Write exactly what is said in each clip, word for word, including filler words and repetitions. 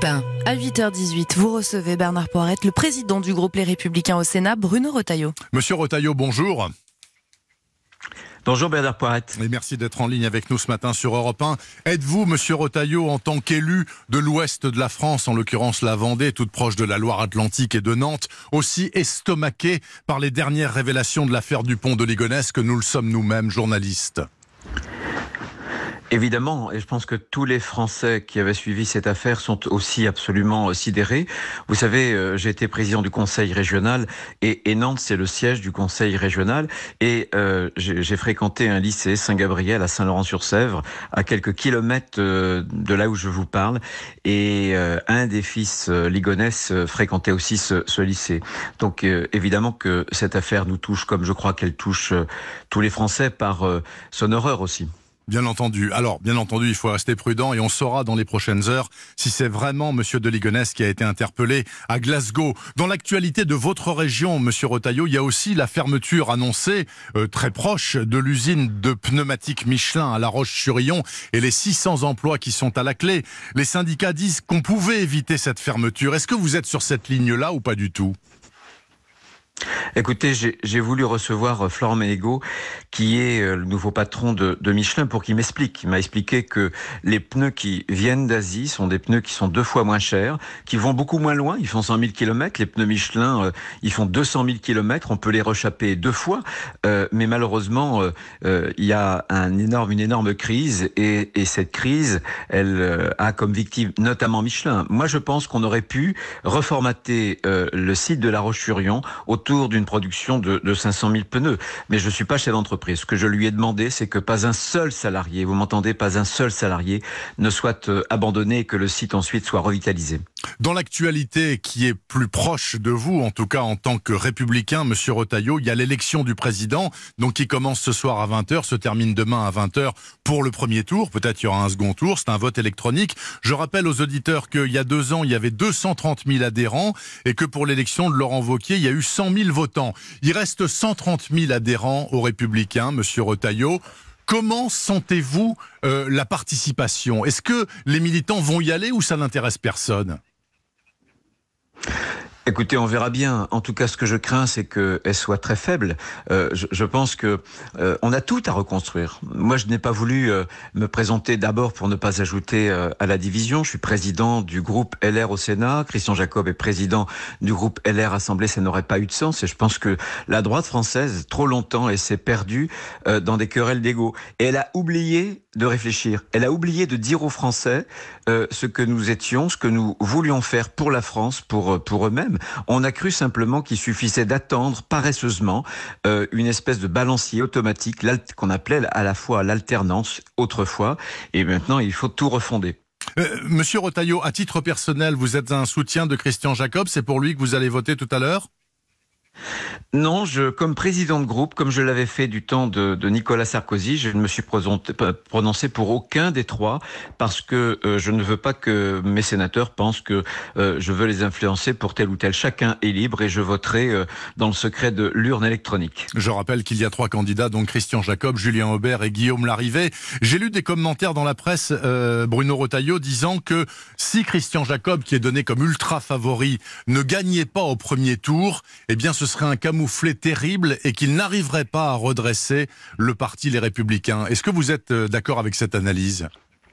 Europe un. À huit heures dix-huit, vous recevez Bernard Poirette, le président du groupe Les Républicains au Sénat, Bruno Retailleau. Monsieur Retailleau, bonjour. Bonjour Bernard Poirette. Et merci d'être en ligne avec nous ce matin sur Europe un. Êtes-vous, monsieur Retailleau, en tant qu'élu de l'ouest de la France, en l'occurrence la Vendée, toute proche de la Loire-Atlantique et de Nantes, aussi estomaqué par les dernières révélations de l'affaire du pont de Ligonnès que nous le sommes nous-mêmes, journalistes ? Évidemment, et je pense que tous les Français qui avaient suivi cette affaire sont aussi absolument sidérés. Vous savez, j'ai été président du conseil régional et, et Nantes, c'est le siège du conseil régional. Et euh, j'ai, j'ai fréquenté un lycée Saint-Gabriel à Saint-Laurent-sur-Sèvre, à quelques kilomètres euh, de là où je vous parle. Et euh, un des fils euh, Ligonnès euh, fréquentait aussi ce, ce lycée. Donc euh, évidemment que cette affaire nous touche, comme je crois qu'elle touche euh, tous les Français, par euh, son horreur aussi. Bien entendu. Alors, bien entendu, il faut rester prudent et on saura dans les prochaines heures si c'est vraiment monsieur de Ligonnès qui a été interpellé à Glasgow. Dans l'actualité de votre région, monsieur Retailleau, il y a aussi la fermeture annoncée, euh, très proche, de l'usine de pneumatiques Michelin à La Roche-sur-Yon et les six cents emplois qui sont à la clé. Les syndicats disent qu'on pouvait éviter cette fermeture. Est-ce que vous êtes sur cette ligne-là ou pas du tout ? Écoutez, j'ai, j'ai voulu recevoir Florent Ménégo, qui est le nouveau patron de, de Michelin, pour qu'il m'explique. Il m'a expliqué que les pneus qui viennent d'Asie sont des pneus qui sont deux fois moins chers, qui vont beaucoup moins loin. Ils font cent mille kilomètres. Les pneus Michelin, euh, ils font deux cent mille kilomètres. On peut les rechapper deux fois. Euh, mais malheureusement, euh, euh, il y a un énorme, une énorme crise. Et, et cette crise, elle euh, a comme victime notamment Michelin. Moi, je pense qu'on aurait pu reformater euh, le site de La Roche-sur-Yon autour d'une production de, de cinq cent mille pneus. Mais je ne suis pas chef d'entreprise. Ce que je lui ai demandé, c'est que pas un seul salarié, vous m'entendez, pas un seul salarié ne soit euh, abandonné et que le site ensuite soit revitalisé. Dans l'actualité qui est plus proche de vous, en tout cas en tant que républicain, monsieur Retailleau, il y a l'élection du président, donc qui commence ce soir à vingt heures, se termine demain à vingt heures pour le premier tour. Peut-être il y aura un second tour, c'est un vote électronique. Je rappelle aux auditeurs qu'il y a deux ans, il y avait deux cent trente mille adhérents et que pour l'élection de Laurent Wauquiez, il y a eu cent mille votants. Il reste cent trente mille adhérents aux Républicains, monsieur Retailleau. Comment sentez-vous euh, la participation ? Est-ce que les militants vont y aller ou ça n'intéresse personne ? Écoutez, on verra bien. En tout cas, ce que je crains, c'est qu'elle soit très faible. Euh, je, je pense que euh, on a tout à reconstruire. Moi, je n'ai pas voulu euh, me présenter d'abord pour ne pas ajouter euh, à la division. Je suis président du groupe L R au Sénat. Christian Jacob est président du groupe L R Assemblée. Ça n'aurait pas eu de sens. Et je pense que la droite française, trop longtemps, elle s'est perdue euh, dans des querelles d'ego. Et elle a oublié de réfléchir. Elle a oublié de dire aux Français euh, ce que nous étions, ce que nous voulions faire pour la France, pour pour eux-mêmes. On a cru simplement qu'il suffisait d'attendre paresseusement euh, une espèce de balancier automatique qu'on appelait à la fois l'alternance autrefois, et maintenant il faut tout refonder. Euh, Monsieur Retailleau, à titre personnel, vous êtes un soutien de Christian Jacob, c'est pour lui que vous allez voter tout à l'heure ? Non, je, comme président de groupe, comme je l'avais fait du temps de, de Nicolas Sarkozy, je ne me suis prononcé pour aucun des trois parce que euh, je ne veux pas que mes sénateurs pensent que euh, je veux les influencer pour tel ou tel. Chacun est libre et je voterai euh, dans le secret de l'urne électronique. Je rappelle qu'il y a trois candidats, donc Christian Jacob, Julien Aubert et Guillaume Larrivé. J'ai lu des commentaires dans la presse, euh, Bruno Retailleau, disant que si Christian Jacob, qui est donné comme ultra favori, ne gagnait pas au premier tour, eh bien ce serait un camouflet terrible et qu'il n'arriverait pas à redresser le parti Les Républicains. Est-ce que vous êtes d'accord avec cette analyse ?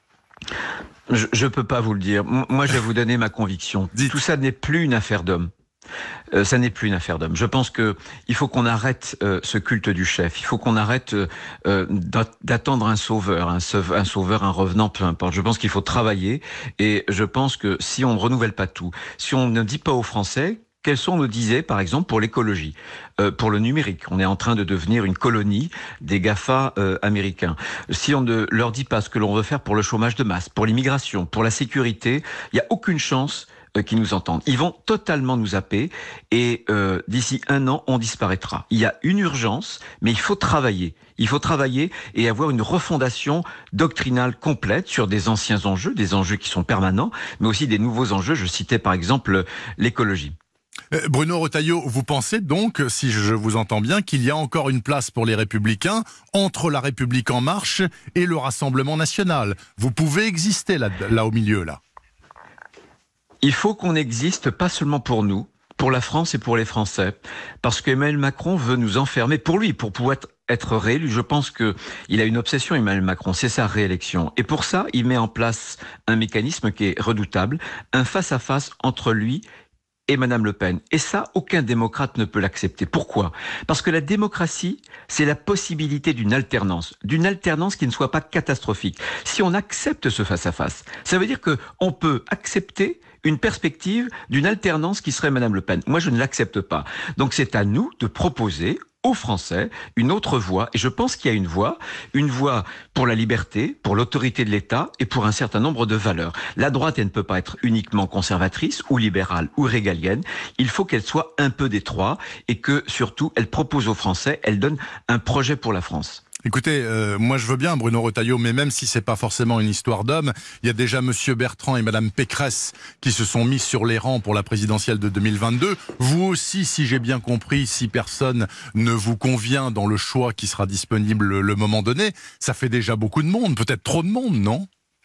Je ne peux pas vous le dire. Moi, je vais vous donner ma conviction. Dites. Tout ça n'est plus une affaire d'homme. Euh, ça n'est plus une affaire d'homme. Je pense que il faut qu'on arrête euh, ce culte du chef. Il faut qu'on arrête euh, d'attendre un sauveur, un sauveur, un sauveur, un revenant, peu importe. Je pense qu'il faut travailler et je pense que si on ne renouvelle pas tout, si on ne dit pas aux Français quels sont nos disais, par exemple, pour l'écologie, euh, pour le numérique. On est en train de devenir une colonie des GAFA euh, américains. Si on ne leur dit pas ce que l'on veut faire pour le chômage de masse, pour l'immigration, pour la sécurité, il n'y a aucune chance euh, qu'ils nous entendent. Ils vont totalement nous zapper et euh, d'ici un an, on disparaîtra. Il y a une urgence, mais il faut travailler. Il faut travailler et avoir une refondation doctrinale complète sur des anciens enjeux, des enjeux qui sont permanents, mais aussi des nouveaux enjeux. Je citais par exemple l'écologie. Bruno Retailleau, vous pensez donc, si je vous entends bien, qu'il y a encore une place pour les Républicains entre la République en marche et le Rassemblement national. Vous pouvez exister là, là au milieu, là. Il faut qu'on existe pas seulement pour nous, pour la France et pour les Français, parce qu'Emmanuel Macron veut nous enfermer, pour lui, pour pouvoir être, être réélu. Je pense qu'il a une obsession, Emmanuel Macron, c'est sa réélection. Et pour ça, il met en place un mécanisme qui est redoutable, un face-à-face entre lui et Madame Le Pen. Et ça, aucun démocrate ne peut l'accepter. Pourquoi ? Parce que la démocratie, c'est la possibilité d'une alternance, d'une alternance qui ne soit pas catastrophique. Si on accepte ce face-à-face, ça veut dire qu'on peut accepter une perspective d'une alternance qui serait Madame Le Pen. Moi, je ne l'accepte pas. Donc, c'est à nous de proposer aux Français une autre voie. Et je pense qu'il y a une voie, une voie pour la liberté, pour l'autorité de l'État et pour un certain nombre de valeurs. La droite, elle ne peut pas être uniquement conservatrice ou libérale ou régalienne. Il faut qu'elle soit un peu des trois et que, surtout, elle propose aux Français, elle donne un projet pour la France. Écoutez, euh, moi je veux bien Bruno Retailleau, mais même si c'est pas forcément une histoire d'homme, il y a déjà Monsieur Bertrand et Madame Pécresse qui se sont mis sur les rangs pour la présidentielle de deux mille vingt-deux. Vous aussi, si j'ai bien compris, si personne ne vous convient dans le choix qui sera disponible le moment donné, ça fait déjà beaucoup de monde, peut-être trop de monde, non ?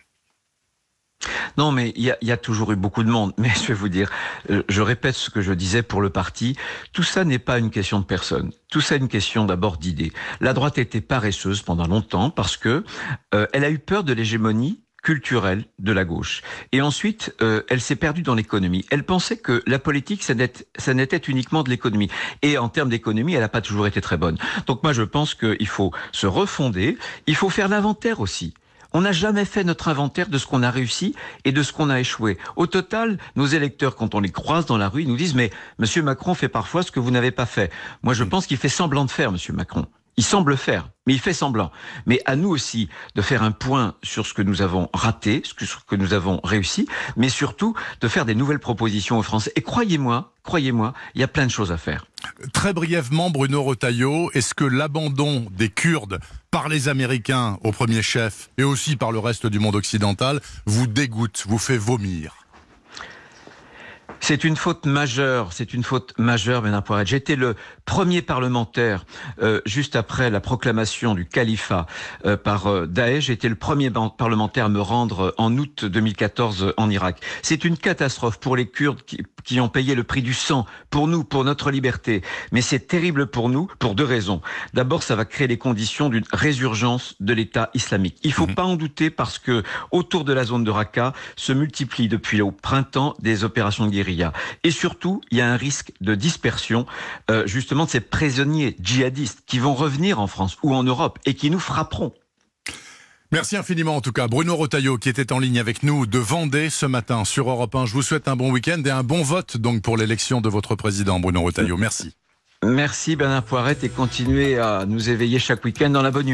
Non, mais il y a, y a toujours eu beaucoup de monde. Mais je vais vous dire, euh, je répète ce que je disais pour le parti, tout ça n'est pas une question de personne. Tout ça est une question d'abord d'idées. La droite était paresseuse pendant longtemps parce que euh, elle a eu peur de l'hégémonie culturelle de la gauche. Et ensuite, euh, elle s'est perdue dans l'économie. Elle pensait que la politique, ça n'était, ça n'était uniquement de l'économie. Et en termes d'économie, elle n'a pas toujours été très bonne. Donc moi, je pense qu'il faut se refonder. Il faut faire l'inventaire aussi. On n'a jamais fait notre inventaire de ce qu'on a réussi et de ce qu'on a échoué. Au total, nos électeurs, quand on les croise dans la rue, ils nous disent « Mais Monsieur Macron fait parfois ce que vous n'avez pas fait. » Moi, je pense qu'il fait semblant de faire, Monsieur Macron. Il semble faire, mais il fait semblant. Mais à nous aussi de faire un point sur ce que nous avons raté, ce que, ce que nous avons réussi, mais surtout de faire des nouvelles propositions aux Français. Et croyez-moi, croyez-moi, il y a plein de choses à faire. Très brièvement, Bruno Retailleau, est-ce que l'abandon des Kurdes par les Américains au premier chef et aussi par le reste du monde occidental vous dégoûte, vous fait vomir ? C'est une faute majeure, c'est une faute majeure, Bernard Poirette. J'étais le premier parlementaire, euh, juste après la proclamation du califat euh, par euh, Daesh, j'étais le premier parlementaire à me rendre euh, en août deux mille quatorze euh, en Irak. C'est une catastrophe pour les Kurdes qui, qui ont payé le prix du sang, pour nous, pour notre liberté. Mais c'est terrible pour nous, pour deux raisons. D'abord, ça va créer les conditions d'une résurgence de l'État islamique. Il ne faut mmh. pas en douter parce que autour de la zone de Raqqa se multiplient depuis le printemps des opérations de guérilla. Et surtout, il y a un risque de dispersion euh, justement de ces prisonniers djihadistes qui vont revenir en France ou en Europe et qui nous frapperont. Merci infiniment en tout cas. Bruno Retailleau qui était en ligne avec nous de Vendée ce matin sur Europe un. Je vous souhaite un bon week-end et un bon vote donc pour l'élection de votre président Bruno Retailleau. Merci. Merci Bernard Poirette et continuez à nous éveiller chaque week-end dans la bonne humeur.